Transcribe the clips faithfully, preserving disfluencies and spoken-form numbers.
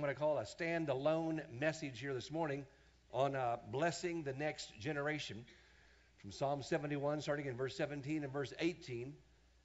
what I call a stand-alone message here this morning on uh, blessing the next generation. From Psalm seventy-one, starting in verse seventeen and verse eighteen.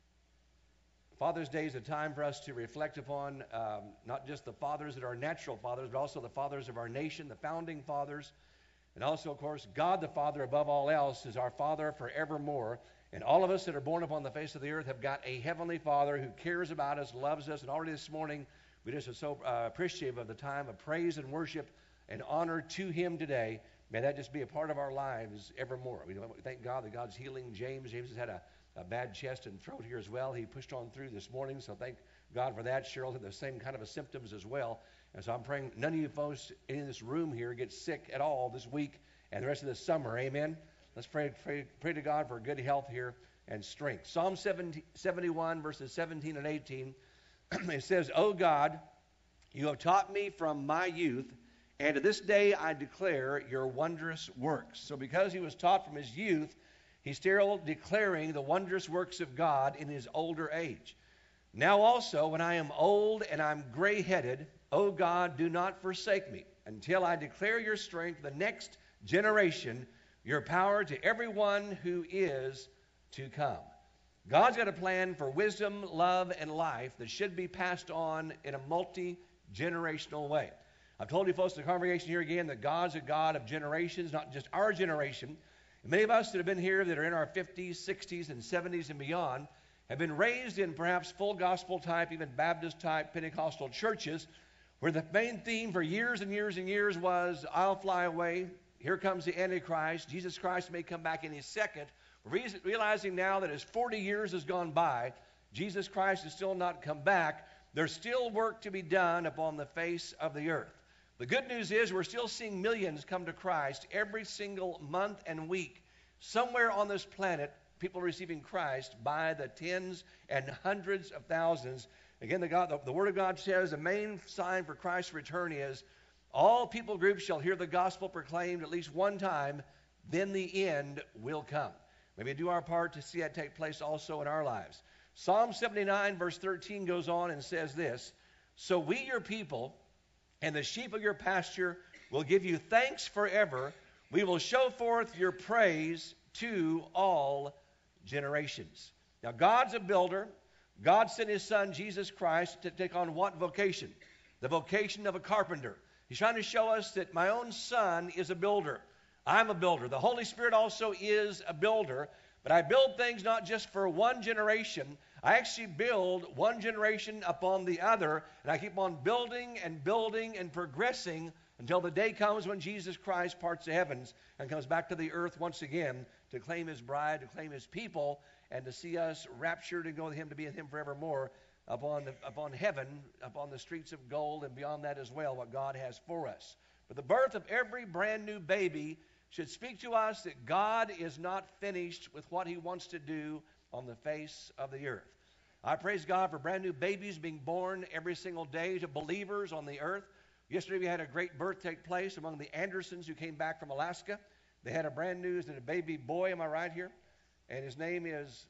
Father's Day is a time for us to reflect upon um, not just the fathers that are natural fathers, but also the fathers of our nation, the founding fathers. And also, of course, God the Father above all else is our Father forevermore. And all of us that are born upon the face of the earth have got a Heavenly Father who cares about us, loves us. And already this morning, we just are so uh, appreciative of the time of praise and worship and honor to Him today. May that just be a part of our lives evermore. We thank God that God's healing James. James has had a, a bad chest and throat here as well. He pushed on through this morning, so thank God for that. Cheryl had the same kind of a symptoms as well. And so I'm praying none of you folks in this room here get sick at all this week and the rest of the summer. Amen. Let's pray, pray, pray to God for good health here and strength. Psalm seventy, seventy-one, verses seventeen and eighteen. It says, "O God, you have taught me from my youth, and to this day I declare your wondrous works." So because he was taught from his youth, he's still declaring the wondrous works of God in his older age. "Now also, when I am old and I'm gray-headed, O God, do not forsake me, until I declare your strength to the next generation, your power to everyone who is to come." God's got a plan for wisdom, love, and life that should be passed on in a multi-generational way. I've told you folks in the congregation here again that God's a God of generations, not just our generation. And many of us that have been here that are in our fifties, sixties, and seventies and beyond have been raised in perhaps full gospel type, even Baptist type Pentecostal churches, where the main theme for years and years and years was, I'll fly away, here comes the Antichrist, Jesus Christ may come back any second. Realizing now that as forty years has gone by, Jesus Christ has still not come back. There's still work to be done upon the face of the earth. The good news is we're still seeing millions come to Christ every single month and week. Somewhere on this planet, people are receiving Christ by the tens and hundreds of thousands. Again, the, God, the, the Word of God says the main sign for Christ's return is all people groups shall hear the gospel proclaimed at least one time, then the end will come. Maybe do our part to see that take place also in our lives. Psalm seventy-nine, verse thirteen goes on and says this, "So we, your people, and the sheep of your pasture will give you thanks forever. We will show forth your praise to all generations." Now, God's a builder. God sent His Son, Jesus Christ, to take on what vocation? The vocation of a carpenter. He's trying to show us that my own son is a builder. I'm a builder. The Holy Spirit also is a builder. But I build things not just for one generation. I actually build one generation upon the other. And I keep on building and building and progressing until the day comes when Jesus Christ parts the heavens and comes back to the earth once again to claim His bride, to claim His people, and to see us raptured and go with Him to be with Him forevermore upon, the, upon heaven, upon the streets of gold, and beyond that as well, what God has for us. But the birth of every brand new baby should speak to us that God is not finished with what He wants to do on the face of the earth. I praise God for brand new babies being born every single day to believers on the earth. Yesterday we had a great birth take place among the Andersons who came back from Alaska. They had a brand new a baby boy, am I right here? And his name is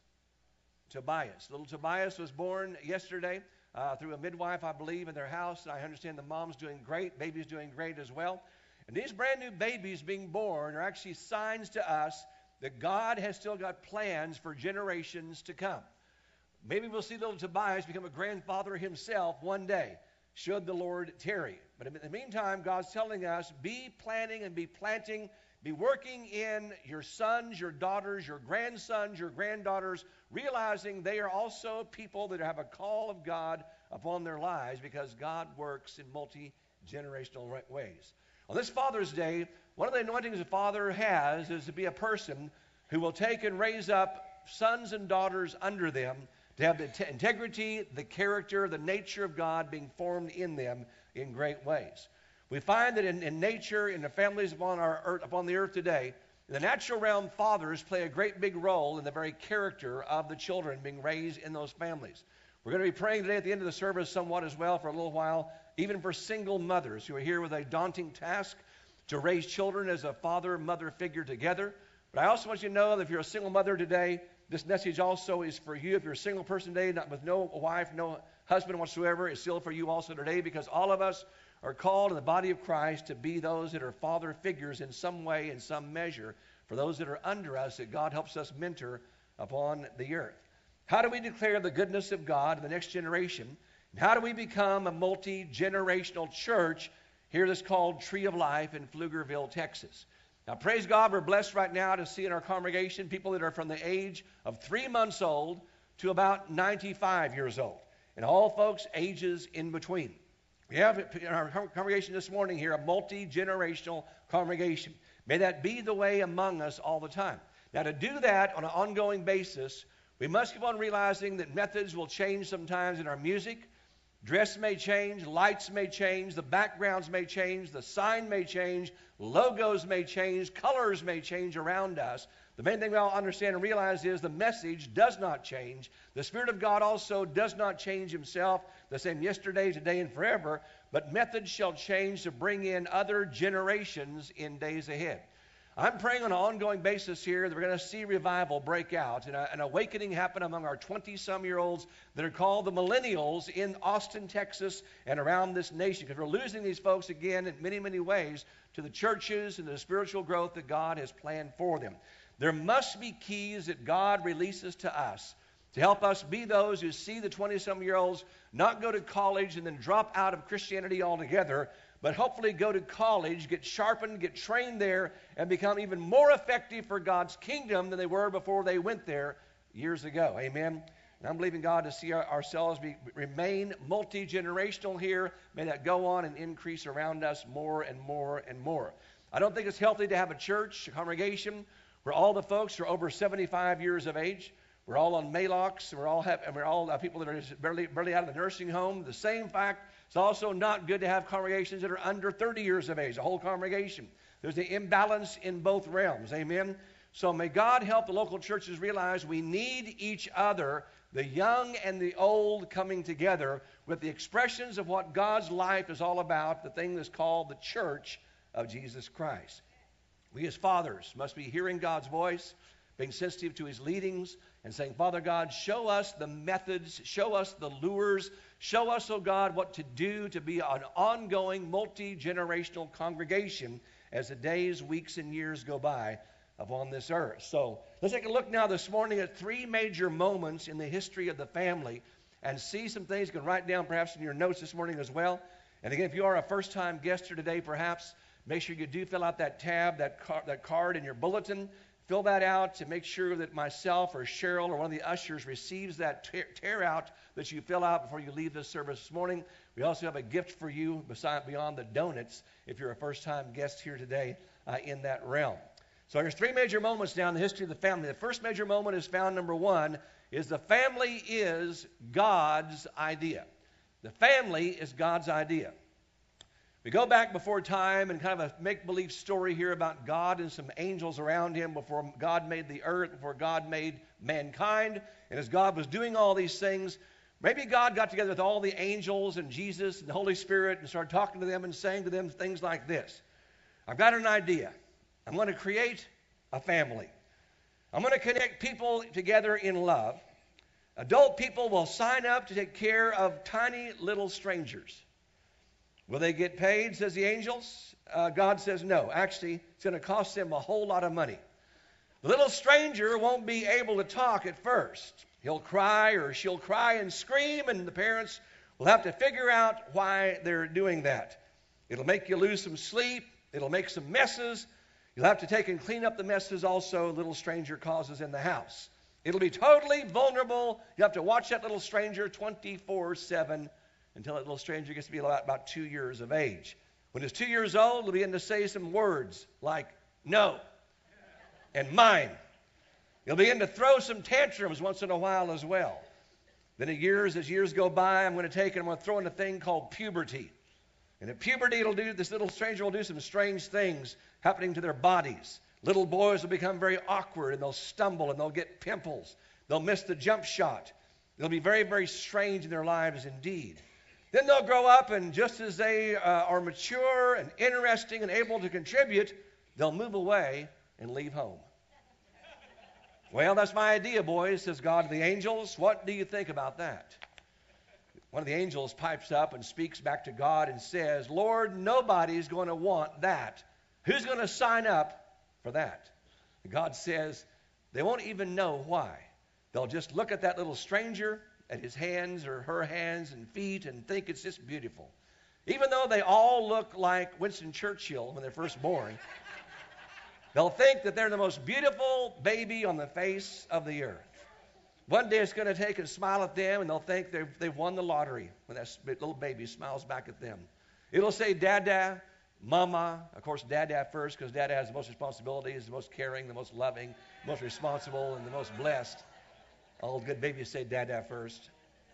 Tobias. Little Tobias was born yesterday uh, through a midwife, I believe, in their house. I understand the mom's doing great. Baby's doing great as well. And these brand new babies being born are actually signs to us that God has still got plans for generations to come. Maybe we'll see little Tobias become a grandfather himself one day, should the Lord tarry. But in the meantime, God's telling us, be planning and be planting, be working in your sons, your daughters, your grandsons, your granddaughters, realizing they are also people that have a call of God upon their lives because God works in multi-generational ways. On this Father's Day, one of the anointings a father has is to be a person who will take and raise up sons and daughters under them to have the t- integrity, the character, the nature of God being formed in them in great ways. We find that in, in nature, in the families upon, our earth, upon the earth today, in the natural realm, fathers play a great big role in the very character of the children being raised in those families. We're going to be praying today at the end of the service somewhat as well for a little while, even for single mothers who are here with a daunting task to raise children as a father-mother figure together. But I also want you to know that if you're a single mother today, this message also is for you. If you're a single person today, not with no wife, no husband whatsoever, it's still for you also today because all of us are called in the body of Christ to be those that are father figures in some way, in some measure, for those that are under us that God helps us mentor upon the earth. How do we declare the goodness of God to the next generation? And how do we become a multi-generational church here that's called Tree of Life in Pflugerville, Texas? Now, praise God, we're blessed right now to see in our congregation people that are from the age of three months old to about ninety-five years old, and all folks ages in between. We have in our congregation this morning here a multi-generational congregation. May that be the way among us all the time. Now, to do that on an ongoing basis, we must keep on realizing that methods will change sometimes in our music. Dress may change, lights may change, the backgrounds may change, the sign may change, logos may change, colors may change around us. The main thing we all understand and realize is the message does not change. The Spirit of God also does not change himself, the same yesterday, today, and forever, but methods shall change to bring in other generations in days ahead. I'm praying on an ongoing basis here that we're going to see revival break out and a, an awakening happen among our twenty-some-year-olds that are called the millennials in Austin, Texas, and around this nation, because we're losing these folks again in many, many ways to the churches and the spiritual growth that God has planned for them. There must be keys that God releases to us to help us be those who see the twenty-some-year-olds not go to college and then drop out of Christianity altogether, but hopefully go to college, get sharpened, get trained there, and become even more effective for God's kingdom than they were before they went there years ago. Amen? And I'm believing God to see our, ourselves be, remain multi-generational here. May that go on and increase around us more and more and more. I don't think it's healthy to have a church, a congregation, where all the folks are over seventy-five years of age. We're all on Maalox, and we're all have, and we're all uh, people that are just barely, barely out of the nursing home. The same fact, it's also not good to have congregations that are under thirty years of age, a whole congregation. There's the imbalance in both realms. Amen? So may God help the local churches realize we need each other, the young and the old coming together with the expressions of what God's life is all about, the thing that's called the church of Jesus Christ. We as fathers must be hearing God's voice, being sensitive to his leadings, and saying, Father God, show us the methods, show us the lures, show us, oh God, what to do to be an ongoing, multi-generational congregation as the days, weeks, and years go by upon this earth. So let's take a look now this morning at three major moments in the history of the family and see some things you can write down perhaps in your notes this morning as well. And again, if you are a first-time guest here today, perhaps make sure you do fill out that tab, that, car, that card in your bulletin. Fill that out to make sure that myself or Cheryl or one of the ushers receives that tear, tear out that you fill out before you leave this service this morning. We also have a gift for you beside, beyond the donuts if you're a first-time guest here today uh, in that realm. So there's three major moments now in the history of the family. The first major moment is found, number one, is the family is God's idea. The family is God's idea. We go back before time and kind of a make-believe story here about God and some angels around him before God made the earth, before God made mankind. And as God was doing all these things, maybe God got together with all the angels and Jesus and the Holy Spirit and started talking to them and saying to them things like this. I've got an idea. I'm going to create a family. I'm going to connect people together in love. Adult people will sign up to take care of tiny little strangers. Will they get paid, says the angels? Uh, God says no. Actually, it's going to cost them a whole lot of money. The little stranger won't be able to talk at first. He'll cry or she'll cry and scream, and the parents will have to figure out why they're doing that. It'll make you lose some sleep. It'll make some messes. You'll have to take and clean up the messes also little stranger causes in the house. It'll be totally vulnerable. You have to watch that little stranger twenty-four seven until that little stranger gets to be about, about two years of age. When he's two years old, he'll begin to say some words like no and mine. He'll begin to throw some tantrums once in a while as well. Then as years, as years go by, I'm going to take and I'm going to throw in a thing called puberty. And at puberty, it'll do, this little stranger will do some strange things happening to their bodies. Little boys will become very awkward, and they'll stumble, and they'll get pimples. They'll miss the jump shot. They'll be very, very strange in their lives indeed. Then they'll grow up, and just as they uh, are mature and interesting and able to contribute, they'll move away and leave home. Well, that's my idea, boys, says God to the angels. What do you think about that? one of the angels pipes up and speaks back to God and says, Lord, nobody's going to want that. Who's going to sign up for that? And God says, they won't even know why. They'll just look at that little stranger, at his hands or her hands and feet, and think it's just beautiful. Even though they all look like Winston Churchill when they're first born, they'll think that they're the most beautiful baby on the face of the earth. One day it's going to take a smile at them, and they'll think they've, they've won the lottery when that little baby smiles back at them. It'll say, Dada, Mama. Of course, Dada first, because Dada has the most responsibilities, the most caring, the most loving, the most responsible, and the most blessed. All good babies say Dada first.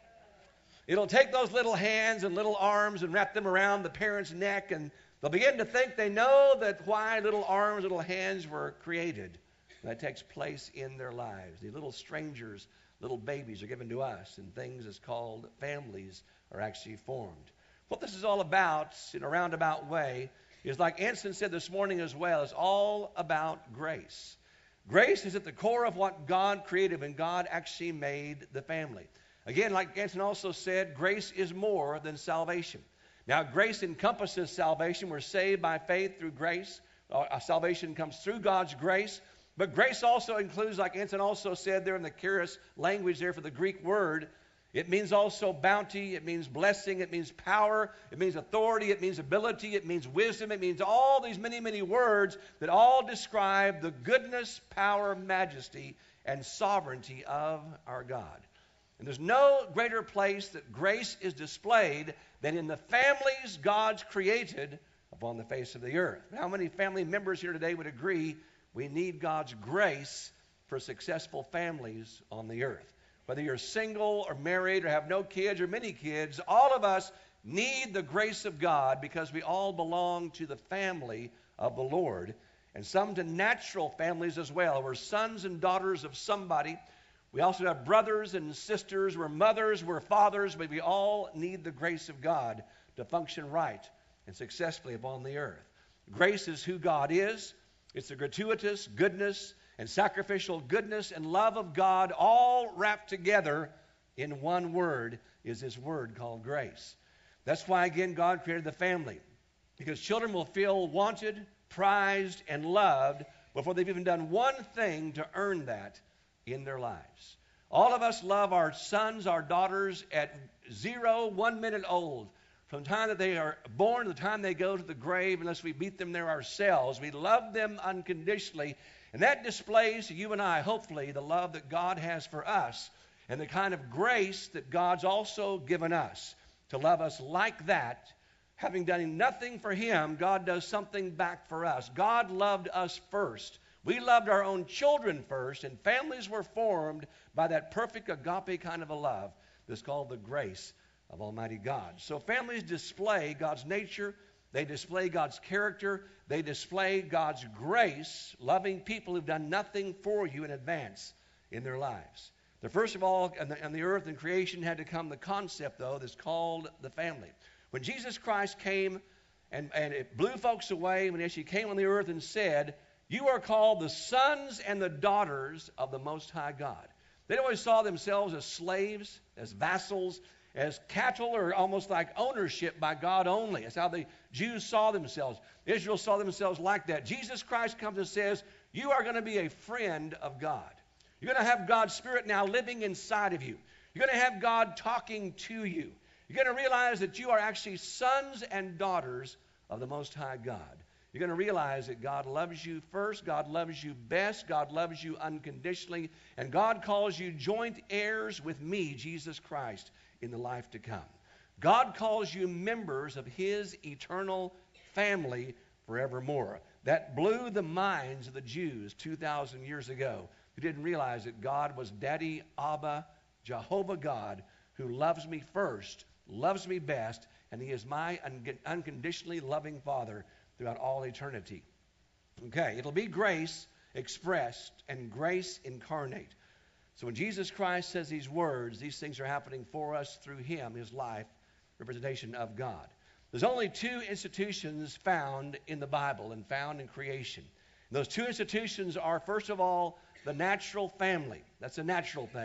It'll take those little hands and little arms and wrap them around the parent's neck, and they'll begin to think they know that why little arms, little hands were created. And that takes place in their lives. The little strangers, little babies are given to us, and things as called families are actually formed. What this is all about, in a roundabout way, is like Anson said this morning as well, it's all about grace. Grace is at the core of what God created when God actually made the family. Again, like Anson also said, grace is more than salvation. Now, grace encompasses salvation. We're saved by faith through grace. Our salvation comes through God's grace. But grace also includes, like Anson also said there in the charis language there for the Greek word, it means also bounty, it means blessing, it means power, it means authority, it means ability, it means wisdom, it means all these many, many words that all describe the goodness, power, majesty, and sovereignty of our God. And there's no greater place that grace is displayed than in the families God's created upon the face of the earth. How many family members here today would agree we need God's grace for successful families on the earth? Whether you're single or married or have no kids or many kids, all of us need the grace of God because we all belong to the family of the Lord. And some to natural families as well. We're sons and daughters of somebody. We also have brothers and sisters. We're mothers, we're fathers, but we all need the grace of God to function right and successfully upon the earth. Grace is who God is. It's the gratuitous goodness and sacrificial goodness and love of God all wrapped together in one word is His word called grace. That's why, again, God created the family. Because children will feel wanted, prized, and loved before they've even done one thing to earn that in their lives. All of us love our sons, our daughters at zero, one minute old. From the time that they are born to the time they go to the grave, unless we beat them there ourselves, we love them unconditionally. And that displays to you and I, hopefully, the love that God has for us and the kind of grace that God's also given us to love us like that. Having done nothing for Him, God does something back for us. God loved us first. We loved our own children first, and families were formed by that perfect agape kind of a love that's called the grace of Almighty God. So families display God's nature. They display God's character. They display God's grace, loving people who've done nothing for you in advance in their lives. The first of all, on the, on the earth and creation had to come the concept, though, that's called the family. When Jesus Christ came and, and it blew folks away, when he came on the earth and said, you are called the sons and the daughters of the Most High God. They always saw themselves as slaves, as vassals, as cattle, or almost like ownership by God only. That's how the Jews saw themselves. Israel saw themselves like that. Jesus Christ comes and says, you are going to be a friend of God. You're going to have God's Spirit now living inside of you. You're going to have God talking to you. You're going to realize that you are actually sons and daughters of the Most High God. You're going to realize that God loves you first, God loves you best, God loves you unconditionally, and God calls you joint heirs with me, Jesus Christ, in the life to come. God calls you members of His eternal family forevermore. That blew the minds of the Jews two thousand years ago, who didn't realize that God was Daddy, Abba, Jehovah God, who loves me first, loves me best, and He is my un- unconditionally loving Father throughout all eternity. Okay, it'll be grace expressed and grace incarnate. So when Jesus Christ says these words, these things are happening for us through Him, His life, representation of God. There's only two institutions found in the Bible and found in creation. And those two institutions are, first of all, the natural family. That's a natural thing.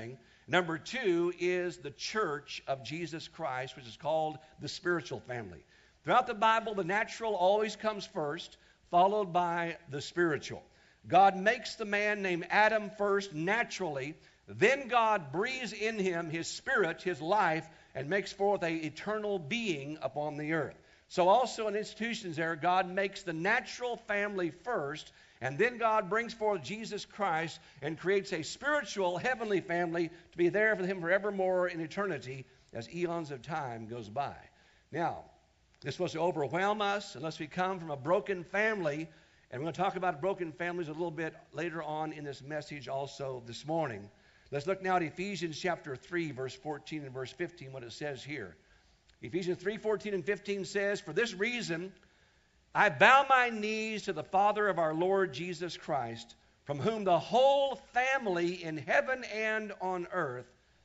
Number two is the church of Jesus Christ, which is called the spiritual family. Throughout the Bible, the natural always comes first, followed by the spiritual. God makes the man named Adam first naturally. Then God breathes in him his spirit, his life, and makes forth an eternal being upon the earth. So also in institutions there, God makes the natural family first, and then God brings forth Jesus Christ and creates a spiritual heavenly family to be there for him forevermore in eternity as eons of time goes by. Now, this is supposed to overwhelm us unless we come from a broken family, and we're going to talk about broken families a little bit later on in this message also this morning. Let's look now at Ephesians chapter three, verse fourteen and verse fifteen, what it says here. Ephesians three, fourteen and fifteen says, "For this reason I bow my knees to the Father of our Lord Jesus Christ, from whom the whole family in heaven and on earth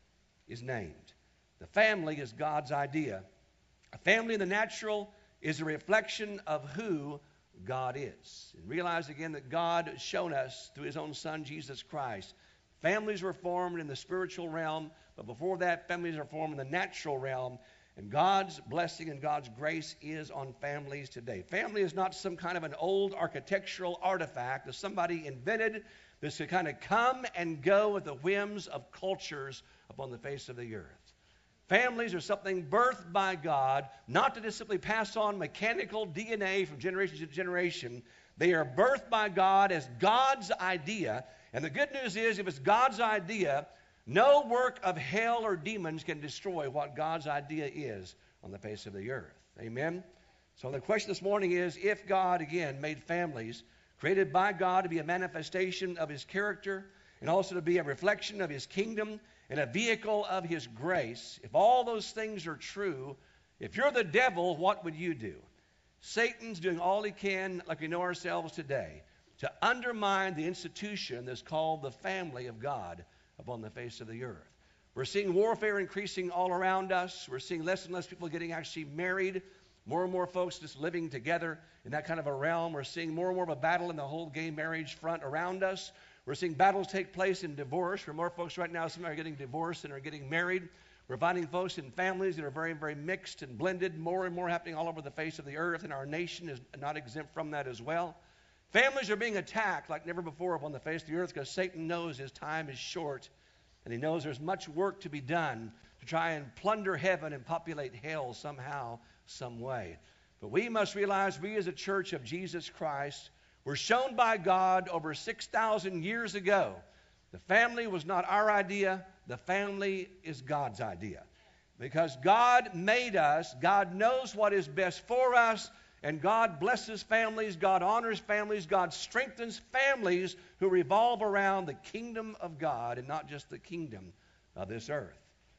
is named." The family is God's idea. A family in the natural is a reflection of who God is. And realize again that God has shown us through his own Son, Jesus Christ. Families were formed in the spiritual realm, but before that, families are formed in the natural realm. And God's blessing and God's grace is on families today. Family is not some kind of an old architectural artifact that somebody invented that's to kind of come and go with the whims of cultures upon the face of the earth. Families are something birthed by God, not to just simply pass on mechanical D N A from generation to generation. They are birthed by God as God's idea. And the good news is, if it's God's idea, no work of hell or demons can destroy what God's idea is on the face of the earth. Amen? So the question this morning is, if God, again, made families created by God to be a manifestation of his character and also to be a reflection of his kingdom and a vehicle of his grace, if all those things are true, if you're the devil, what would you do? Satan's doing all he can, like we know ourselves today, to undermine the institution that's called the family of God upon the face of the earth. We're seeing warfare increasing all around us. We're seeing less and less people getting actually married. More and more folks just living together in that kind of a realm. We're seeing more and more of a battle in the whole gay marriage front around us. We're seeing battles take place in divorce. Where more folks right now, some are getting divorced and are getting married. We're finding folks in families that are very, very mixed and blended. More and more happening all over the face of the earth, and our nation is not exempt from that as well. Families are being attacked like never before upon the face of the earth because Satan knows his time is short, and he knows there's much work to be done to try and plunder heaven and populate hell somehow, some way. But we must realize we as a church of Jesus Christ were shown by God over six thousand years ago. The family was not our idea. The family is God's idea. Because God made us, God knows what is best for us, and God blesses families, God honors families, God strengthens families who revolve around the kingdom of God and not just the kingdom of this earth.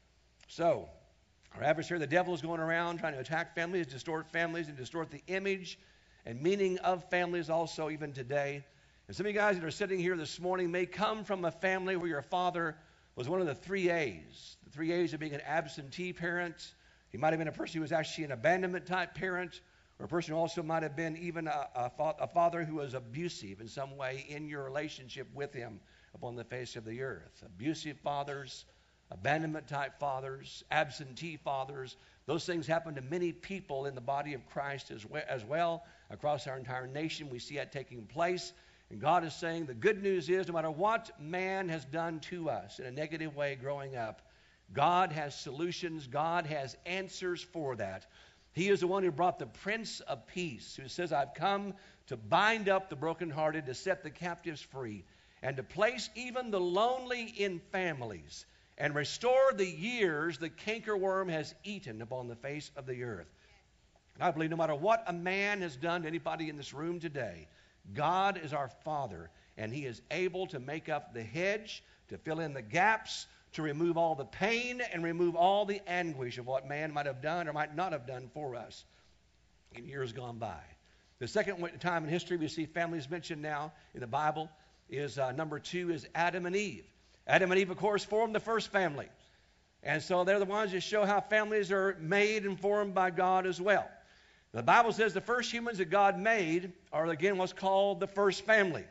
So, our adversary, the devil, is going around trying to attack families, distort families, and distort the image and meaning of families also even today. And some of you guys that are sitting here this morning may come from a family where your father was one of the three A's. The three A's of being an absentee parent. He might have been a person who was actually an abandonment type parent, or a person who also might have been even a, a, fa- a father who was abusive in some way in your relationship with him upon the face of the earth. Abusive fathers, abandonment type fathers, absentee fathers. Those things happen to many people in the body of Christ as well, as well. Across our entire nation, we see that taking place. And God is saying the good news is no matter what man has done to us in a negative way growing up, God has solutions. God has answers for that. He is the one who brought the Prince of Peace, who says, I've come to bind up the brokenhearted, to set the captives free, and to place even the lonely in families, and restore the years the cankerworm has eaten upon the face of the earth. And I believe no matter what a man has done to anybody in this room today, God is our Father, and He is able to make up the hedge, to fill in the gaps, to remove all the pain and remove all the anguish of what man might have done or might not have done for us in years gone by. The second time in history we see families mentioned now in the Bible is uh, number two is Adam and Eve. Adam and Eve, of course, formed the first family. And so they're the ones that show how families are made and formed by God as well. The Bible says the first humans that God made are, again, what's called the first family.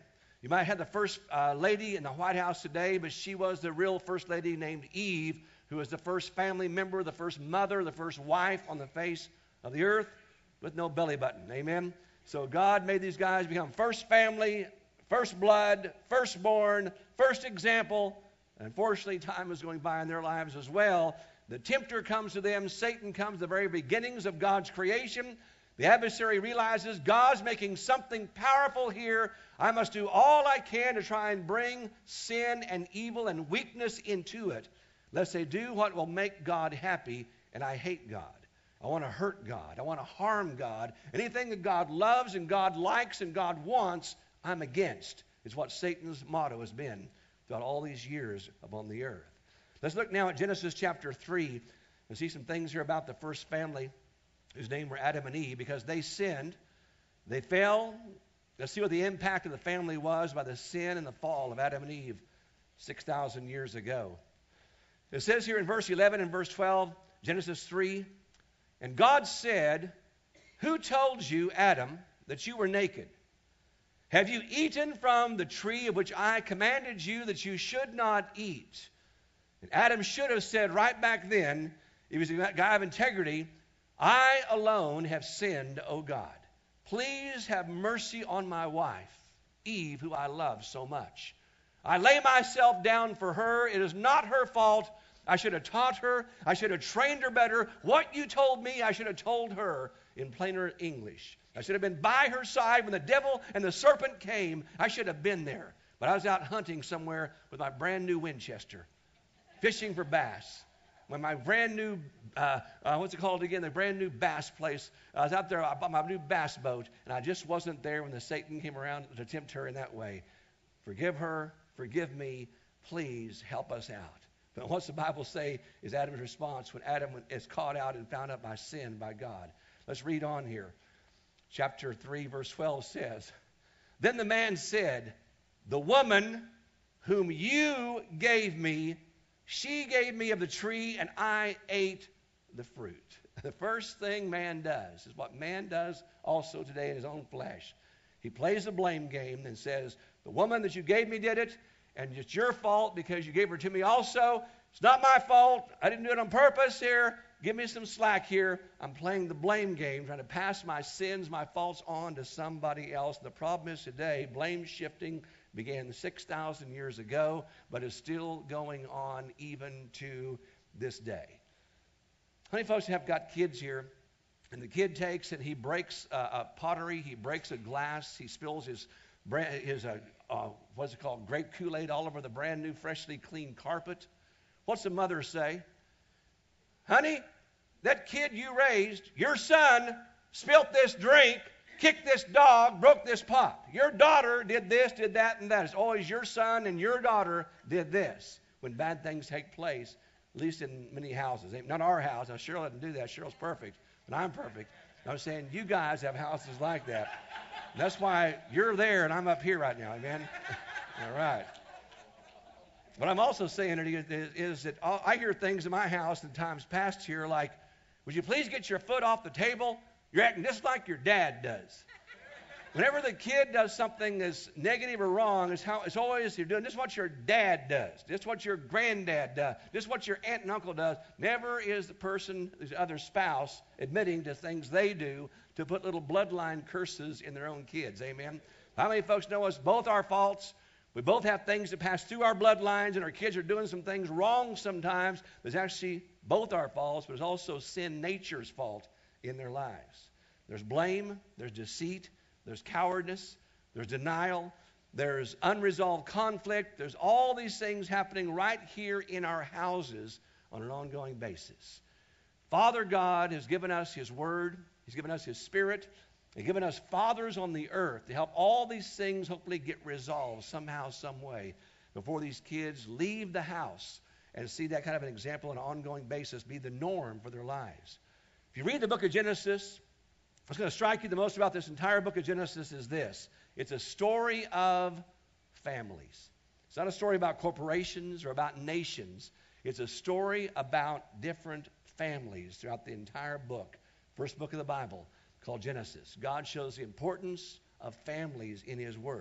You might have the first uh, lady in the White House today, but she was the real first lady named Eve, who was the first family member, the first mother, the first wife on the face of the earth with no belly button. Amen? So God made these guys become first family, first blood, firstborn, first example. Unfortunately, time is going by in their lives as well. The tempter comes to them. Satan comes to the very beginnings of God's creation. The adversary realizes God's making something powerful here. I must do all I can to try and bring sin and evil and weakness into it, lest they do what will make God happy, and I hate God. I want to hurt God. I want to harm God. Anything that God loves and God likes and God wants, I'm against. It's what Satan's motto has been throughout all these years upon the earth. Let's look now at Genesis chapter three and see some things here about the first family whose name were Adam and Eve, because they sinned. They fell. Let's see what the impact of the family was by the sin and the fall of Adam and Eve six thousand years ago. It says here in verse eleven and verse twelve, Genesis three, and God said, who told you, Adam, that you were naked? Have you eaten from the tree of which I commanded you that you should not eat? And Adam should have said right back then, he was a guy of integrity, I alone have sinned, O God. Please have mercy on my wife, Eve, who I love so much. I lay myself down for her. It is not her fault. I should have taught her. I should have trained her better. What you told me, I should have told her in plainer English. I should have been by her side when the devil and the serpent came. I should have been there. But I was out hunting somewhere with my brand new Winchester, fishing for bass. When my brand new, uh, uh, what's it called again, the brand new bass place, I was out there, I bought my new bass boat, and I just wasn't there when the Satan came around to tempt her in that way. Forgive her, forgive me, please help us out. But what's the Bible say is Adam's response when Adam is caught out and found out by sin by God? Let's read on here. Chapter three, verse twelve says, then the man said, the woman whom you gave me, she gave me of the tree, and I ate the fruit. The first thing man does is what man does also today in his own flesh. He plays the blame game and says, the woman that you gave me did it, and it's your fault because you gave her to me also. It's not my fault. I didn't do it on purpose here. Give me some slack here. I'm playing the blame game, trying to pass my sins, my faults on to somebody else. The problem is today, blame shifting began six thousand years ago, but is still going on even to this day. How many folks have got kids here, and the kid takes and he breaks uh, a pottery, he breaks a glass, he spills his, his uh, uh, what's it called, grape Kool-Aid all over the brand new, freshly clean carpet? What's the mother say? Honey, that kid you raised, your son, spilt this drink, kicked this dog, broke this pot. Your daughter did this, did that, and that. It's always your son and your daughter did this when bad things take place, at least in many houses. Not our house. Now, Cheryl doesn't do that. Cheryl's perfect, but I'm perfect. I'm saying you guys have houses like that. And that's why you're there and I'm up here right now, amen? All right. What I'm also saying is, is that all, I hear things in my house in times past here like, would you please get your foot off the table? You're acting just like your dad does. Whenever the kid does something that's negative or wrong, it's, how, it's always you're doing this is what your dad does. This is what your granddad does. This is what your aunt and uncle does. Never is the person, the other spouse, admitting to things they do to put little bloodline curses in their own kids. Amen? How many folks know it's both our faults? We both have things that pass through our bloodlines, and our kids are doing some things wrong sometimes. There's actually both our faults, but it's also sin nature's fault in their lives. There's blame, there's deceit, there's cowardice, there's denial, there's unresolved conflict. There's all these things happening right here in our houses on an ongoing basis. Father God has given us His Word. He's given us His Spirit. He's given us fathers on the earth to help all these things hopefully get resolved somehow, some way before these kids leave the house and see that kind of an example on an ongoing basis be the norm for their lives. If you read the book of Genesis, what's going to strike you the most about this entire book of Genesis is this. It's a story of families. It's not a story about corporations or about nations. It's a story about different families throughout the entire book. First book of the Bible called Genesis. God shows the importance of families in His Word.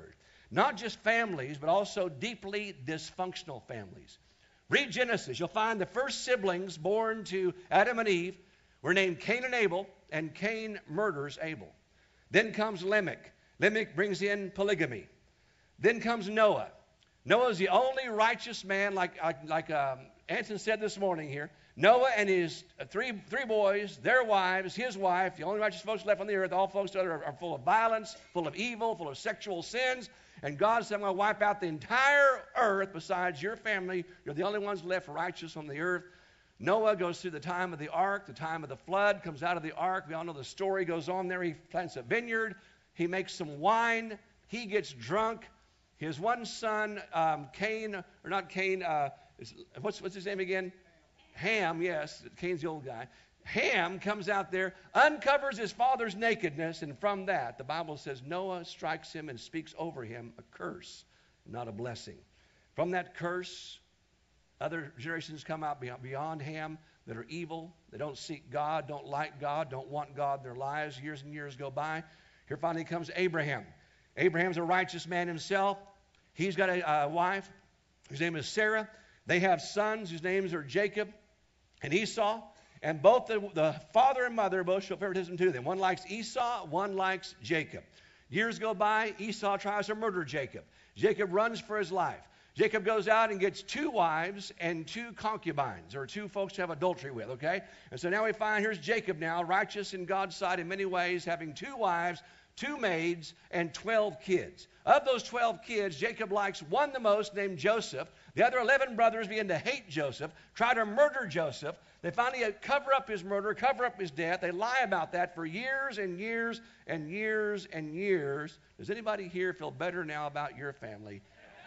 Not just families, but also deeply dysfunctional families. Read Genesis. You'll find the first siblings born to Adam and Eve were named Cain and Abel, and Cain murders Abel. Then comes Lamech. Lamech brings in polygamy. Then comes Noah. Noah is the only righteous man, like, like, like um, Anson said this morning here. Noah and his three three boys, their wives, his wife, the only righteous folks left on the earth. All folks are, are full of violence, full of evil, full of sexual sins. And God said, I'm going to wipe out the entire earth besides your family. You're the only ones left righteous on the earth. Noah goes through the time of the ark, the time of the flood, comes out of the ark. We all know the story goes on there. He plants a vineyard. He makes some wine. He gets drunk. His one son, um, Cain, or not Cain, uh, is, what's, what's his name again? Ham, yes, Cain's the old guy. Ham comes out there, uncovers his father's nakedness, and from that, the Bible says Noah strikes him and speaks over him a curse, not a blessing. From that curse, other generations come out beyond, beyond Ham that are evil. They don't seek God, don't like God, don't want God in their lives. Years and years go by. Here finally comes Abraham. Abraham's a righteous man himself. He's got a, a wife whose name is Sarah. They have sons whose names are Jacob and Esau. And both the, the father and mother both show favoritism to them. One likes Esau, one likes Jacob. Years go by, Esau tries to murder Jacob. Jacob runs for his life. Jacob goes out and gets two wives and two concubines, or two folks to have adultery with, okay? And so now we find here's Jacob now, righteous in God's sight in many ways, having two wives, two maids, and twelve kids. Of those twelve kids, Jacob likes one the most, named Joseph. The other eleven brothers begin to hate Joseph, try to murder Joseph. They finally cover up his murder, cover up his death. They lie about that for years and years and years and years. Does anybody here feel better now about your family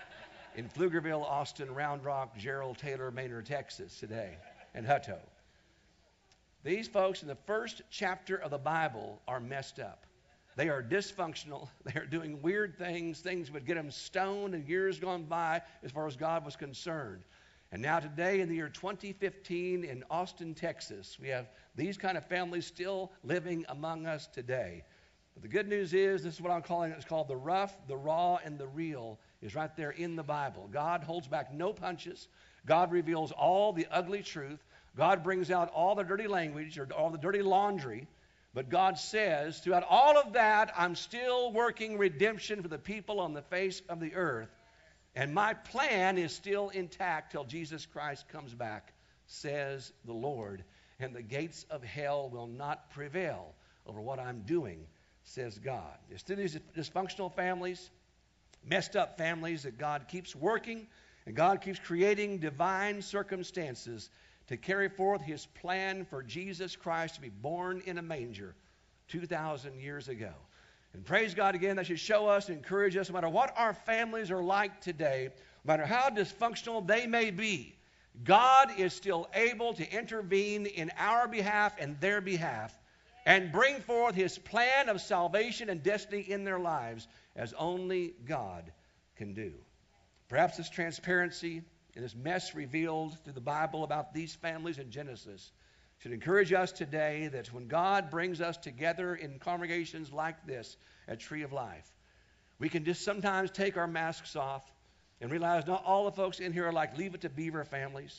in Pflugerville, Austin, Round Rock, Gerald, Taylor, Maynard, Texas today, and Hutto? These folks in the first chapter of the Bible are messed up. They are dysfunctional. They are doing weird things. Things would get them stoned in years gone by as far as God was concerned. And now today in the year twenty fifteen in Austin, Texas, we have these kind of families still living among us today. But the good news is, this is what I'm calling it, it's called the rough, the raw, and the real is right there in the Bible. God holds back no punches. God reveals all the ugly truth. God brings out all the dirty language or all the dirty laundry. But God says, throughout all of that, I'm still working redemption for the people on the face of the earth. And my plan is still intact till Jesus Christ comes back, says the Lord. And the gates of hell will not prevail over what I'm doing, says God. There's still these dysfunctional families, messed up families that God keeps working, and God keeps creating divine circumstances to carry forth his plan for Jesus Christ to be born in a manger two thousand years ago. And praise God again, that should show us and encourage us, no matter what our families are like today, no matter how dysfunctional they may be, God is still able to intervene in our behalf and their behalf and bring forth his plan of salvation and destiny in their lives as only God can do. Perhaps this transparency and this mess revealed through the Bible about these families in Genesis should encourage us today that when God brings us together in congregations like this at Tree of Life, we can just sometimes take our masks off and realize not all the folks in here are like Leave It to Beaver families,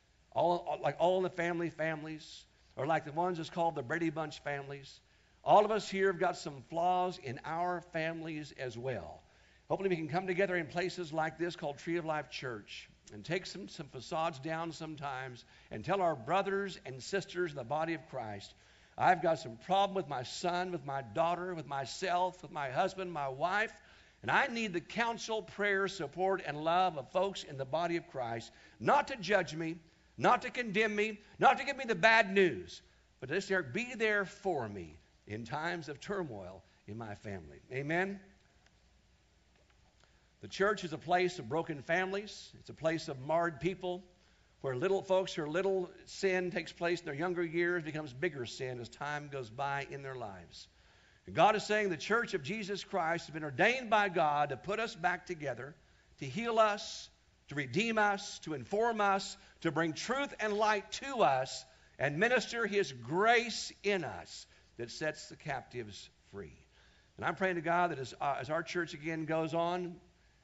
all like All in the Family families, or like the ones that's called the Brady Bunch families. All of us here have got some flaws in our families as well. Hopefully we can come together in places like this called Tree of Life Church and take some, some facades down sometimes and tell our brothers and sisters in the body of Christ, I've got some problem with my son, with my daughter, with myself, with my husband, my wife, and I need the counsel, prayer, support, and love of folks in the body of Christ, not to judge me, not to condemn me, not to give me the bad news, but to just be there for me in times of turmoil in my family. Amen? The church is a place of broken families. It's a place of marred people where little folks or little sin takes place in their younger years becomes bigger sin as time goes by in their lives. And God is saying the church of Jesus Christ has been ordained by God to put us back together, to heal us, to redeem us, to inform us, to bring truth and light to us, and minister his grace in us that sets the captives free. And I'm praying to God that as, uh, as our church again goes on,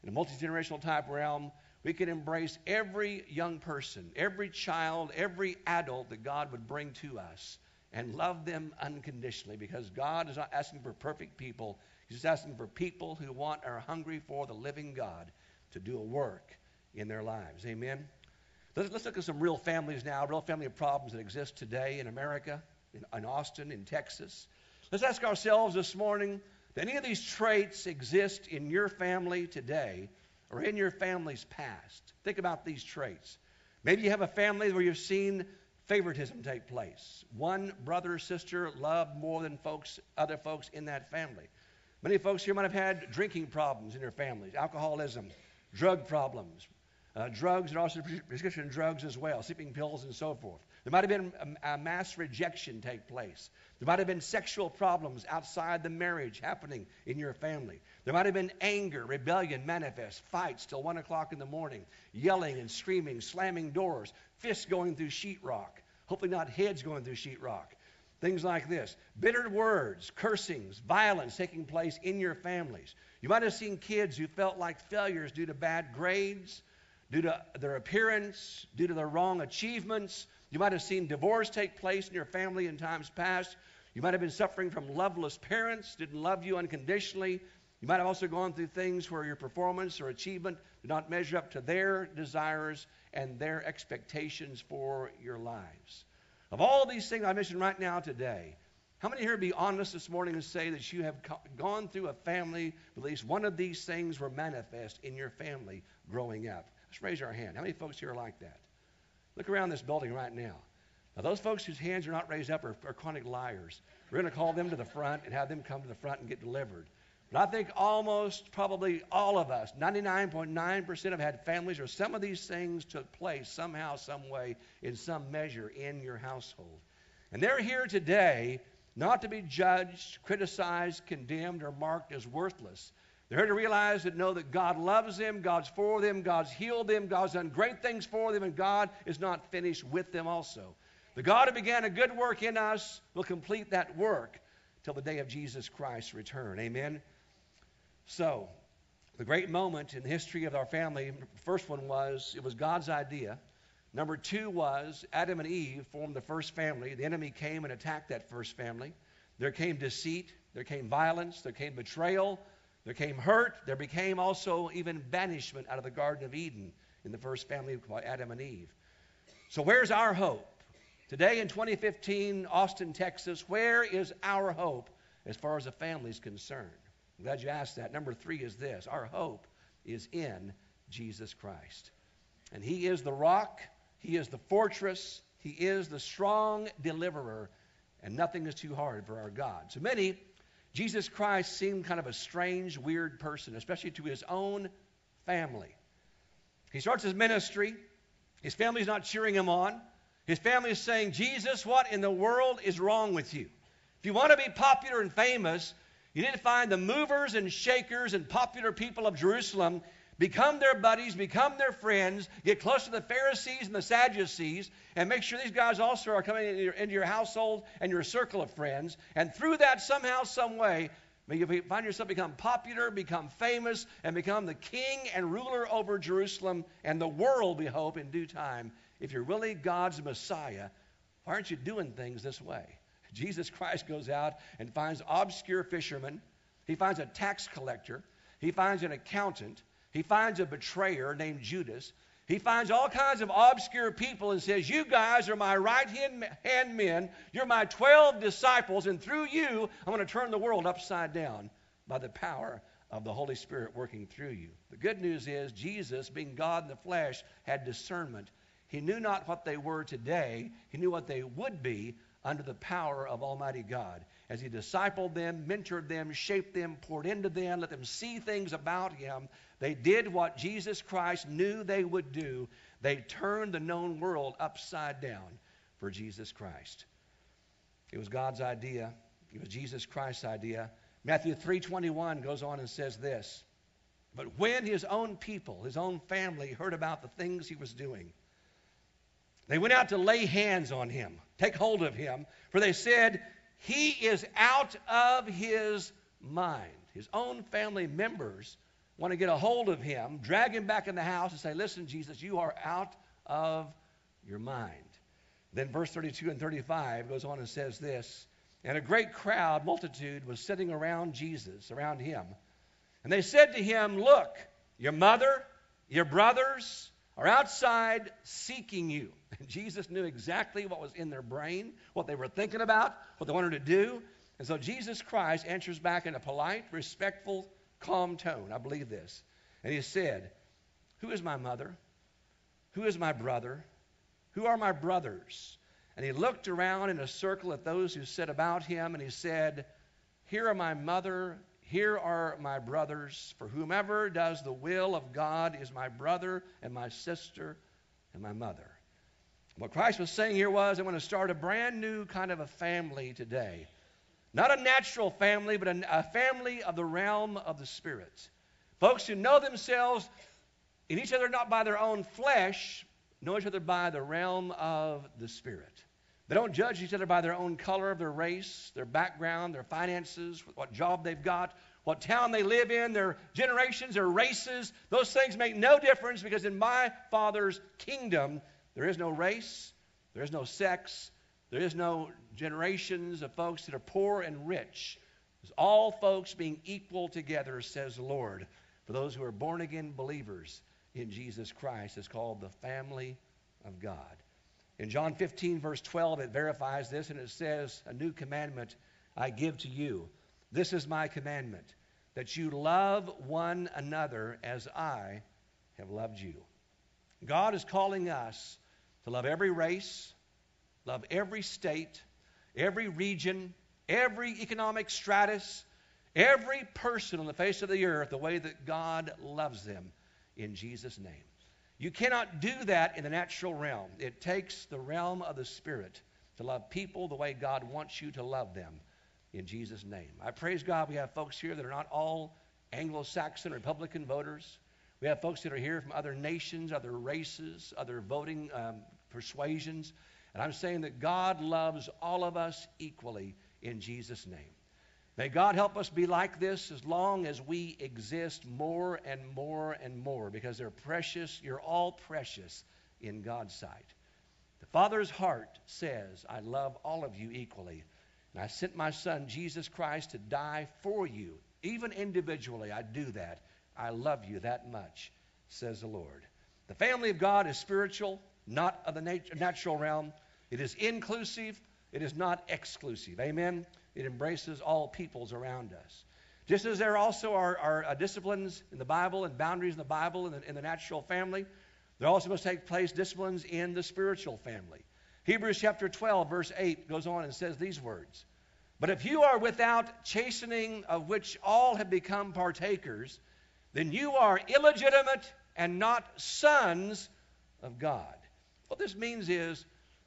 in a multi-generational type realm, we can embrace every young person, every child, every adult that God would bring to us and love them unconditionally, because God is not asking for perfect people. He's just asking for people who want, are hungry for the living God to do a work in their lives. Amen? Let's, let's look at some real families now, real family problems that exist today in America, in, in Austin, in Texas. Let's ask ourselves this morning, do any of these traits exist in your family today or in your family's past? Think about these traits. Maybe you have a family where you've seen favoritism take place. One brother or sister loved more than folks, other folks in that family. Many folks here might have had drinking problems in their families, alcoholism, drug problems, uh, drugs and also prescription drugs as well, sleeping pills and so forth. There might have been a, a mass rejection take place. There might have been sexual problems outside the marriage happening in your family. There might have been anger, rebellion manifest, fights till one o'clock in the morning, yelling and screaming, slamming doors, fists going through sheetrock, hopefully not heads going through sheetrock. Things like this. Bitter words, cursings, violence taking place in your families. You might have seen kids who felt like failures due to bad grades, due to their appearance, due to their wrong achievements. You might have seen divorce take place in your family in times past. You might have been suffering from loveless parents, didn't love you unconditionally. You might have also gone through things where your performance or achievement did not measure up to their desires and their expectations for your lives. Of all these things I mentioned right now today, how many here would be honest this morning and say that you have co- gone through a family, at least one of these things were manifest in your family growing up? Let's raise our hand. How many folks here are like that? Look around this building right now. Now, those folks whose hands are not raised up are, are chronic liars. We're going to call them to the front and have them come to the front and get delivered. But I think almost probably all of us, ninety-nine point nine percent, have had families where some of these things took place somehow, some way, in some measure in your household. And they're here today not to be judged, criticized, condemned, or marked as worthless. They're here to realize and know that God loves them, God's for them, God's healed them, God's done great things for them, and God is not finished with them also. The God who began a good work in us will complete that work till the day of Jesus Christ's return. Amen? So, the great moment in the history of our family, the first one was, it was God's idea. Number two was Adam and Eve formed the first family. The enemy came and attacked that first family. There came deceit. There came violence. There came betrayal. There came hurt. There became also even banishment out of the Garden of Eden in the first family by Adam and Eve. So where's our hope? Today in twenty fifteen, Austin, Texas, where is our hope as far as the family is concerned? I'm glad you asked that. Number three is this. Our hope is in Jesus Christ. And He is the rock. He is the fortress. He is the strong deliverer. And nothing is too hard for our God. So many, Jesus Christ seemed kind of a strange, weird person, especially to His own family. He starts His ministry. His family's not cheering Him on. His family is saying, Jesus, what in the world is wrong with you? If you want to be popular and famous, you need to find the movers and shakers and popular people of Jerusalem, become their buddies, become their friends, get close to the Pharisees and the Sadducees, and make sure these guys also are coming into your, into your household and your circle of friends. And through that, somehow, some way, may you find yourself become popular, become famous, and become the king and ruler over Jerusalem and the world, we hope, in due time. If you're really God's Messiah, why aren't you doing things this way? Jesus Christ goes out and finds obscure fishermen. He finds a tax collector. He finds an accountant. He finds a betrayer named Judas. He finds all kinds of obscure people and says, you guys are my right-hand men. You're my twelve disciples, and through you, I'm going to turn the world upside down by the power of the Holy Spirit working through you. The good news is Jesus, being God in the flesh, had discernment. He knew not what they were today. He knew what they would be under the power of Almighty God. As He discipled them, mentored them, shaped them, poured into them, let them see things about Him, they did what Jesus Christ knew they would do. They turned the known world upside down for Jesus Christ. It was God's idea. It was Jesus Christ's idea. Matthew three twenty-one goes on and says this, but when His own people, His own family, heard about the things He was doing, they went out to lay hands on Him, take hold of Him, for they said, He is out of His mind. His own family members want to get a hold of him, drag him back in the house and say, listen, Jesus, you are out of your mind. Then verse thirty-two and thirty-five goes on and says this, and a great crowd, multitude, was sitting around Jesus, around him. And they said to him, look, your mother, your brothers are outside seeking you. And Jesus knew exactly what was in their brain, what they were thinking about, what they wanted to do. And so Jesus Christ answers back in a polite, respectful, calm tone. I believe this. And he said, who is my mother? Who is my brother? Who are my brothers? And he looked around in a circle at those who sat about him, and he said, here are my mother, here are my brothers. For whomever does the will of God is my brother and my sister and my mother. What Christ was saying here was, I'm going to start a brand new kind of a family today. Not a natural family, but a, a family of the realm of the Spirit. Folks who know themselves in each other not by their own flesh, know each other by the realm of the Spirit. They don't judge each other by their own color of their race, their background, their finances, what job they've got, what town they live in, their generations, their races. Those things make no difference, because in my Father's kingdom, there is no race, there is no sex, there is no generations of folks that are poor and rich. It's all folks being equal together, says the Lord. For those who are born-again believers in Jesus Christ, is called the family of God. In John fifteen, verse twelve, it verifies this, and it says, a new commandment I give to you. This is my commandment, that you love one another as I have loved you. God is calling us to love every race, love every state, every region, every economic stratus, every person on the face of the earth the way that God loves them, in Jesus' name. You cannot do that in the natural realm. It takes the realm of the Spirit to love people the way God wants you to love them, in Jesus' name. I praise God we have folks here that are not all Anglo-Saxon Republican voters. We have folks that are here from other nations, other races, other voting um, persuasions. And I'm saying that God loves all of us equally, in Jesus' name. May God help us be like this as long as we exist more and more and more, because they're precious. You're all precious in God's sight. The Father's heart says, I love all of you equally. And I sent my Son, Jesus Christ, to die for you. Even individually, I do that. I love you that much, says the Lord. The family of God is spiritual, not of the nat- natural realm. It is inclusive. It is not exclusive. Amen? It embraces all peoples around us. Just as there also are, are uh, disciplines in the Bible and boundaries in the Bible in the, in the natural family, there also must take place disciplines in the spiritual family. Hebrews chapter twelve, verse eight goes on and says these words, but if you are without chastening, of which all have become partakers, then you are illegitimate and not sons of God. What this means is,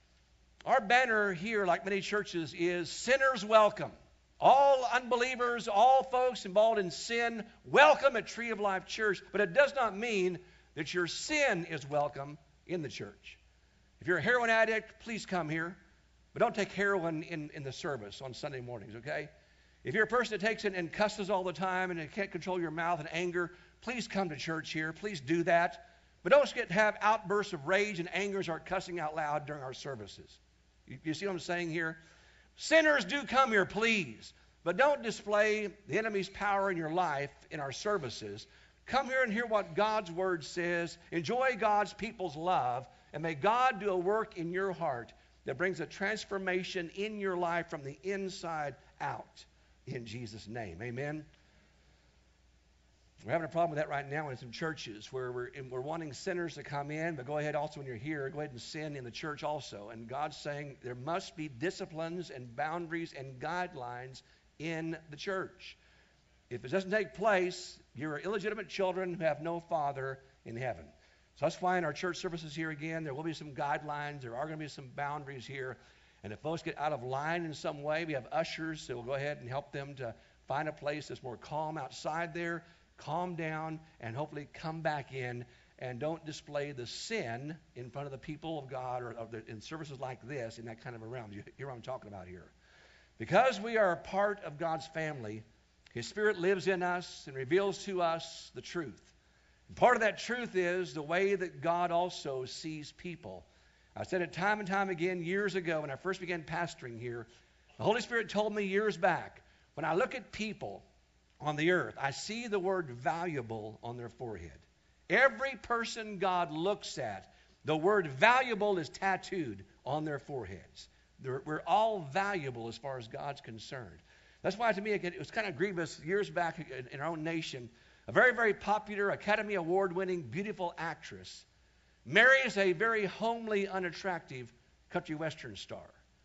our banner here, like many churches, is sinners welcome. All unbelievers, all folks involved in sin, welcome at Tree of Life Church. But it does not mean that your sin is welcome in the church. If you're a heroin addict, please come here. But don't take heroin in, in the service on Sunday mornings, okay? If you're a person that takes it and cusses all the time and can't control your mouth and anger, please come to church here. Please do that. But don't get have outbursts of rage and anger and start cussing out loud during our services. You, you see what I'm saying here? Sinners, do come here, please. But don't display the enemy's power in your life in our services. Come here and hear what God's Word says. Enjoy God's people's love. And may God do a work in your heart that brings a transformation in your life from the inside out. In Jesus' name. Amen. We're having a problem with that right now in some churches where we're, we're wanting sinners to come in, but go ahead also when you're here, go ahead and sin in the church also. And God's saying there must be disciplines and boundaries and guidelines in the church. If it doesn't take place, you're illegitimate children who have no father in heaven. So that's why in our church services here again, there will be some guidelines. There are going to be some boundaries here. And if folks get out of line in some way, we have ushers that will go ahead and help them to find a place that's more calm outside there. Calm down and hopefully come back in, and don't display the sin in front of the people of God or of the, in services like this in that kind of a realm. You hear what I'm talking about here. Because we are a part of God's family, His Spirit lives in us and reveals to us the truth. And part of that truth is the way that God also sees people. I said it time and time again years ago when I first began pastoring here. The Holy Spirit told me years back, when I look at people on the earth, I see the word valuable on their forehead. Every person God looks at, the word valuable is tattooed on their foreheads. They're, we're all valuable as far as God's concerned. That's why to me it was kind of grievous years back in, in our own nation. A very, very popular Academy Award-winning, beautiful actress marries a very homely, unattractive country western star.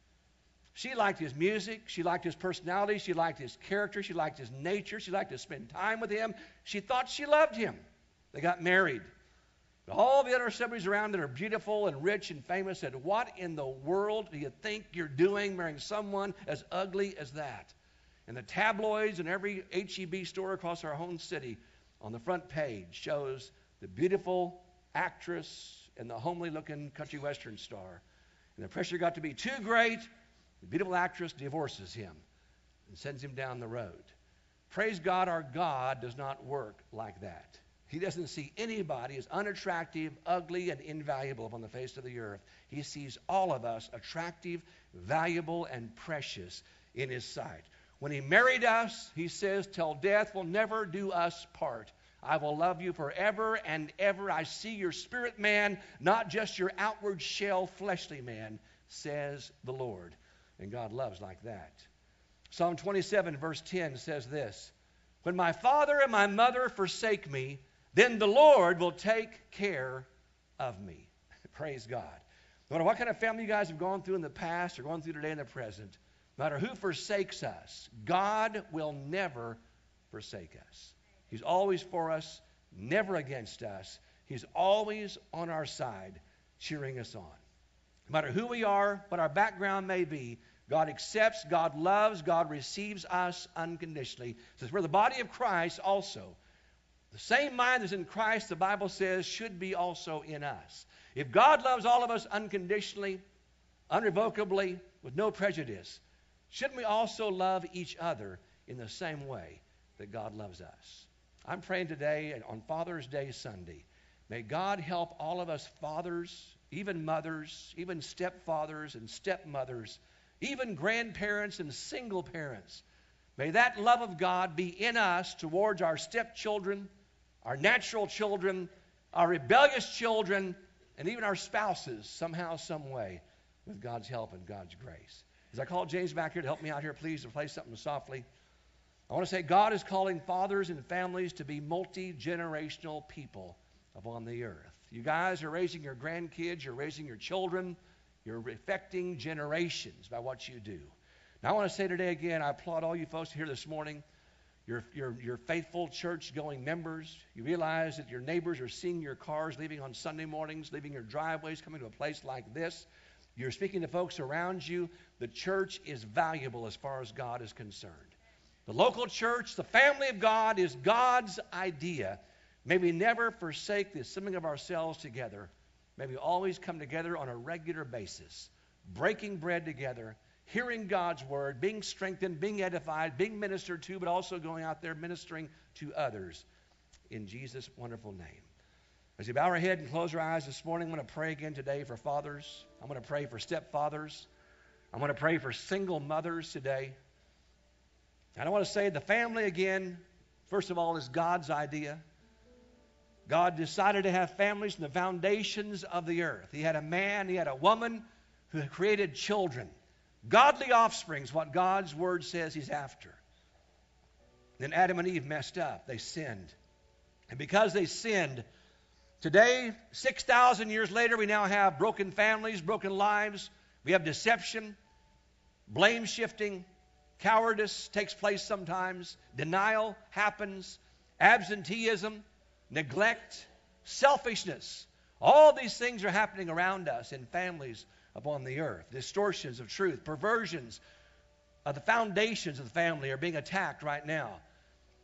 She liked his music. She liked his personality. She liked his character. She liked his nature. She liked to spend time with him. She thought she loved him. They got married. But all the other celebrities around that are beautiful and rich and famous said, what in the world do you think you're doing marrying someone as ugly as that? And the tabloids and every H E B store across our own city on the front page shows the beautiful actress and the homely-looking country western star. And the pressure got to be too great. The beautiful actress divorces him and sends him down the road. Praise God, our God does not work like that. He doesn't see anybody as unattractive, ugly, and invaluable upon the face of the earth. He sees all of us attractive, valuable, and precious in His sight. When He married us, He says, till death will never do us part. I will love you forever and ever. I see your spirit man, not just your outward shell fleshly man, says the Lord. And God loves like that. Psalm twenty-seven verse ten says this, when my father and my mother forsake me, then the Lord will take care of me. Praise God. No matter what kind of family you guys have gone through in the past or going through today in the present, no matter who forsakes us, God will never forsake us. He's always for us, never against us. He's always on our side, cheering us on. No matter who we are, what our background may be, God accepts, God loves, God receives us unconditionally. Since we're the body of Christ also, the same mind that's in Christ, the Bible says, should be also in us. If God loves all of us unconditionally, unrevocably, with no prejudice, shouldn't we also love each other in the same way that God loves us? I'm praying today on Father's Day Sunday, may God help all of us fathers, even mothers, even stepfathers and stepmothers, even grandparents and single parents. May that love of God be in us towards our stepchildren, our natural children, our rebellious children, and even our spouses somehow, some way, with God's help and God's grace. As I call James back here to help me out here, please, to play something softly, I want to say God is calling fathers and families to be multi-generational people upon the earth. You guys are raising your grandkids, you're raising your children, you're affecting generations by what you do. Now I want to say today again, I applaud all you folks here this morning. You're, you're, you're faithful church-going members. You realize that your neighbors are seeing your cars leaving on Sunday mornings, leaving your driveways, coming to a place like this. You're speaking to folks around you. The church is valuable as far as God is concerned. The local church, the family of God, is God's idea. May we never forsake the assembling of ourselves together. May we always come together on a regular basis, breaking bread together, hearing God's word, being strengthened, being edified, being ministered to, but also going out there ministering to others in Jesus' wonderful name. As we bow our head and close our eyes this morning, I'm going to pray again today for fathers. I'm going to pray for stepfathers. I'm going to pray for single mothers today. And I want to say the family again, first of all, is God's idea. God decided to have families from the foundations of the earth. He had a man, he had a woman who created children. Godly offspring is what God's word says He's after. Then Adam and Eve messed up. They sinned. And because they sinned, today, six thousand years later, we now have broken families, broken lives. We have deception, blame shifting, cowardice takes place sometimes, denial happens, absenteeism, neglect, selfishness. All these things are happening around us in families upon the earth. Distortions of truth, perversions of the foundations of the family are being attacked right now.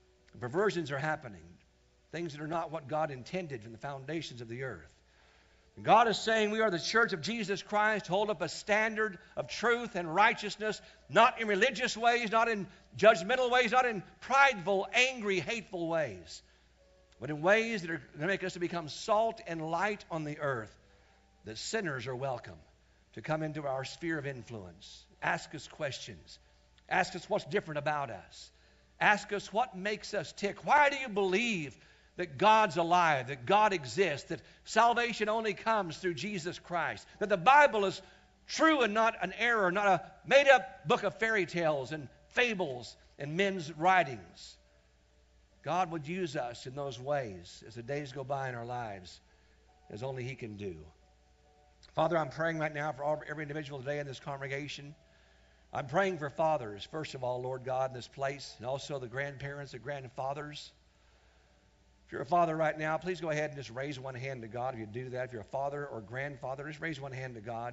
Perversions are happening. Things that are not what God intended from the foundations of the earth. God is saying we are the church of Jesus Christ, hold up a standard of truth and righteousness, not in religious ways, not in judgmental ways, not in prideful, angry, hateful ways, but in ways that are going to make us to become salt and light on the earth, that sinners are welcome to come into our sphere of influence. Ask us questions. Ask us what's different about us. Ask us what makes us tick. Why do you believe that God's alive, that God exists, that salvation only comes through Jesus Christ, that the Bible is true and not an error, not a made-up book of fairy tales and fables and men's writings? God would use us in those ways as the days go by in our lives, as only He can do. Father, I'm praying right now for all, every individual today in this congregation. I'm praying for fathers, first of all, Lord God, in this place, and also the grandparents, the grandfathers. If you're a father right now, please go ahead and just raise one hand to God if you do that. If you're a father or grandfather, just raise one hand to God.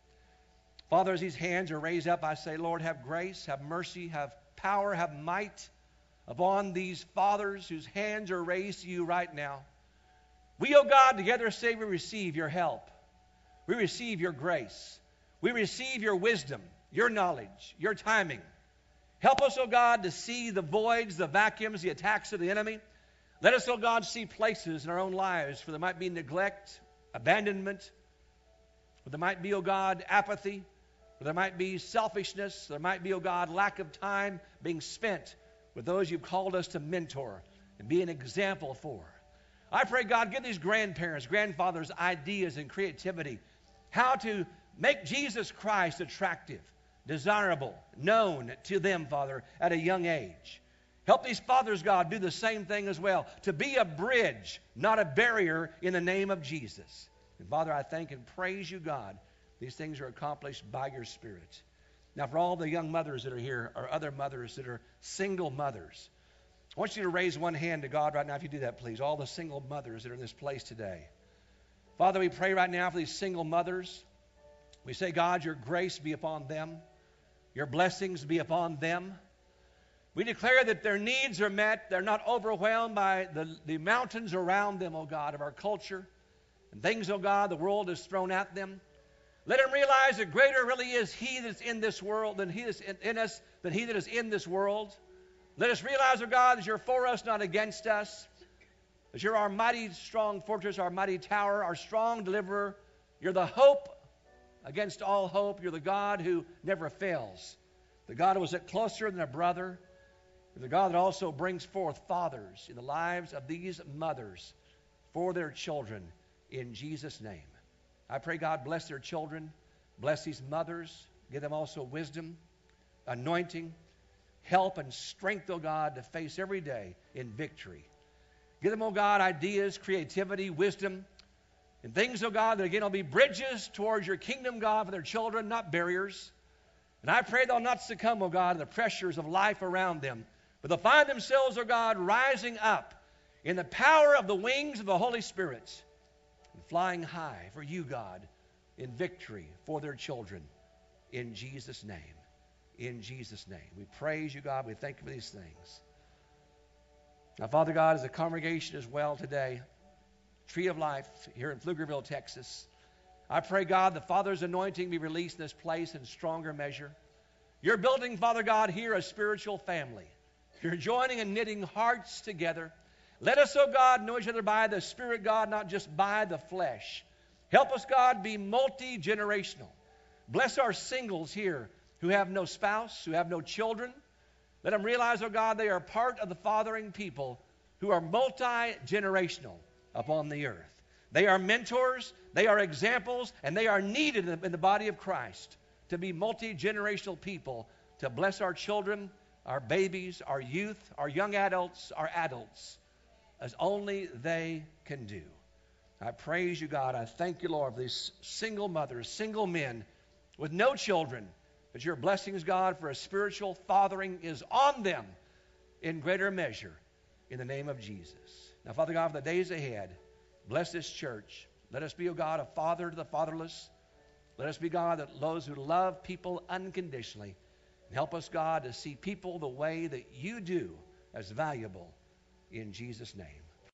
Father, as these hands are raised up, I say, Lord, have grace, have mercy, have power, have might upon these fathers whose hands are raised to you right now. We, O God, together say we receive your help. We receive your grace. We receive your wisdom, your knowledge, your timing. Help us, O God, to see the voids, the vacuums, the attacks of the enemy. Let us, O God, see places in our own lives where there might be neglect, abandonment, where there might be, O God, apathy, where there might be selfishness, there might be, O God, lack of time being spent with those you've called us to mentor and be an example for. I pray, God, give these grandparents, grandfathers ideas and creativity, how to make Jesus Christ attractive, desirable, known to them, Father, at a young age. Help these fathers, God, do the same thing as well, to be a bridge, not a barrier, in the name of Jesus. And Father, I thank and praise you, God. These things are accomplished by your Spirit. Now, for all the young mothers that are here, or other mothers that are single mothers, I want you to raise one hand to God right now, if you do that, please. All the single mothers that are in this place today. Father, we pray right now for these single mothers. We say, God, your grace be upon them. Your blessings be upon them. We declare that their needs are met. They're not overwhelmed by the, the mountains around them, oh God, of our culture. And things, oh God, the world has thrown at them. Let them realize that greater really is He that's in this world than He that's in, in us, than He that is in this world. Let us realize, oh God, that you're for us, not against us. That you're our mighty, strong fortress, our mighty tower, our strong deliverer. You're the hope against all hope. You're the God who never fails. The God who was closer than a brother. The God that also brings forth fathers in the lives of these mothers for their children in Jesus' name. I pray, God, bless their children, bless these mothers, give them also wisdom, anointing, help, and strength, oh God, to face every day in victory. Give them, oh God, ideas, creativity, wisdom, and things, oh God, that again will be bridges towards your kingdom, God, for their children, not barriers. And I pray they'll not succumb, oh God, to the pressures of life around them, but they'll find themselves, oh God, rising up in the power of the wings of the Holy Spirit and flying high for you, God, in victory for their children. In Jesus' name. In Jesus' name. We praise you, God. We thank you for these things. Now, Father God, as a congregation as well today, Tree of Life here in Pflugerville, Texas, I pray, God, the Father's anointing be released in this place in stronger measure. You're building, Father God, here a spiritual family. You're joining and knitting hearts together. Let us, oh God, know each other by the Spirit, God, not just by the flesh. Help us, God, be multi-generational. Bless our singles here who have no spouse, who have no children. Let them realize, oh God, they are part of the fathering people who are multi-generational upon the earth. They are mentors, they are examples, and they are needed in the body of Christ to be multi-generational people to bless our children, our babies, our youth, our young adults, our adults, as only they can do. I praise you, God. I thank you, Lord, for these single mothers, single men with no children, that your blessings, God, for a spiritual fathering is on them in greater measure in the name of Jesus. Now, Father God, for the days ahead, bless this church. Let us be, O God, a father to the fatherless. Let us be, God, that those who love people unconditionally. And help us, God, to see people the way that you do as valuable in Jesus' name.